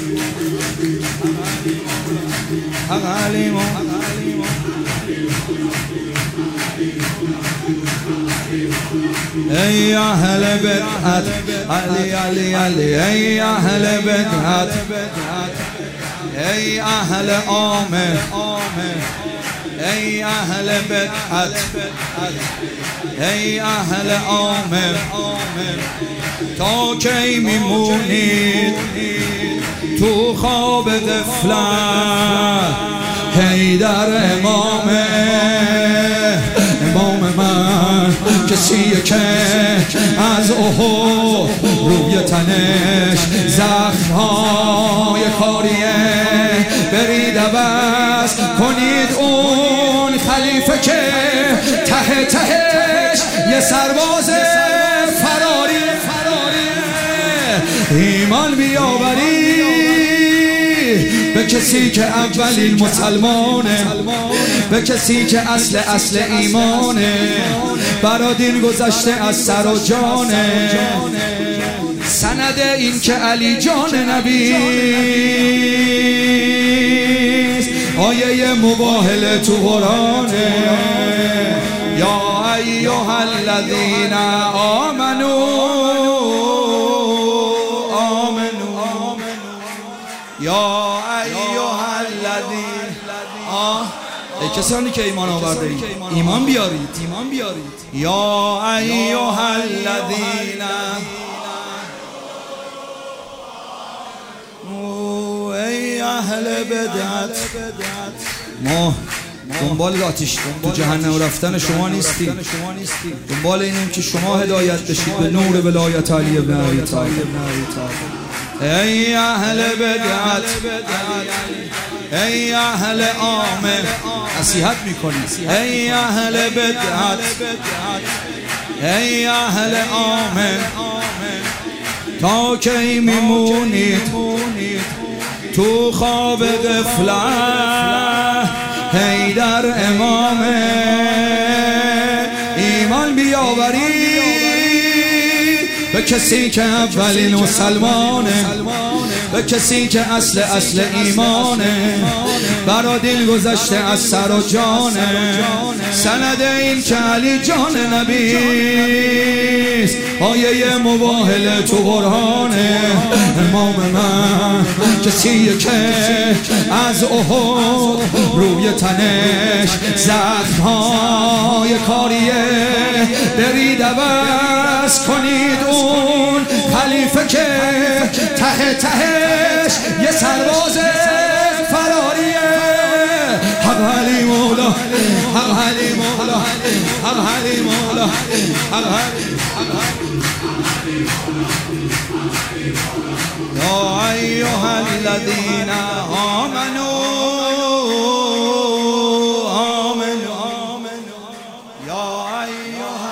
حق علیمو ای اهل بدعت علی علی علی ای اهل بدعت ای اهل آمن ای اهل بدعت ای اهل آمن تا کی میمونید تو خواب غفلت حیدر امام من کسیه که از احد روی تنش زخم‌های کاریه برید عوض کنید اون خلیفه که ته تهش یه سرباز فراری ایمان بیاوری به کسی که اولین مسلمانه، به کسی که اصل ایمانه، برا دین گذشته از سر و جانه، سند این که علی جان نبیست، آیه مباهله تو قرآنه. یا ایها الذین آمنوا یا ایها الذین ای کسانی که ایمان آورده اید ایمان بیارید یا ایها الذین ای اهل بدعت ما دنبال آتش تو جهنم رفتن شما نیستیم، دنبال اینیم که شما هدایت بشید به نور ولایت علی ابن ابی طالب. ای اهل بدعت ای اهل آمن نصیحت میکنید، ای اهل بدعت ای اهل آمن تا کی میمونید تو خواب غفلت حیدر امامه. ایمان بیاوری به کسی که اولین مسلمانه، به کسی که اصل ایمانه، برا دل گذشته از سر و جانه، سند این که علی جان نبیست، آیه مباهله تو قرآنه. امام من کسی که از احد روی تنش زخم‌های کاریه برید عوض کنید اون خلیفه که ته تهش یه سرباز فراریه. حق علی مولا حق علی مولا حق علی مولا حق یا ایها الذین آمنوا یا ایها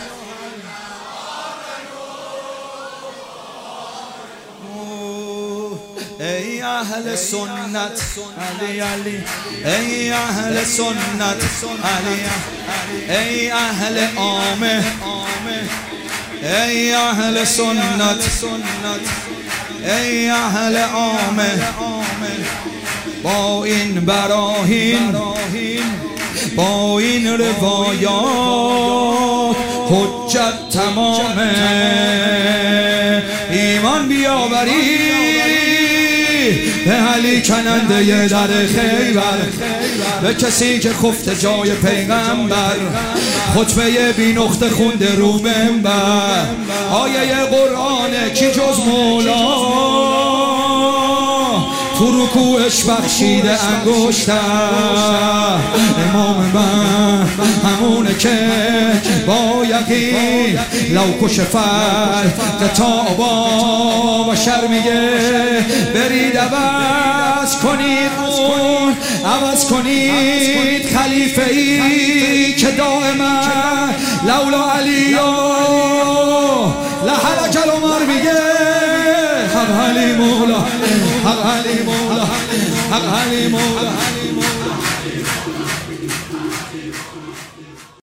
ای اهل سنت علی علی ای اهل سنت علی ای اهل آمه ای اهل سنت ای اهل آمه با این براهین با این روایات حجت تمامه. ایمان بیاوری به علی کننده در خیبر، به کسی که خفته جای پیغمبر، خطبه بی نقطه خونده رو منبر، آیه قرآن کی جز مولا تو رکوعش بخشیده انگشتر. امام من همونه که با یقین لو کشفت قطابا و شرمیه برید عوض کنید اون عوض کنید خلیفه ای که دائما لولا علی لحلق العمر میگه. حق علی مولا حق علی مولا حق علی مولا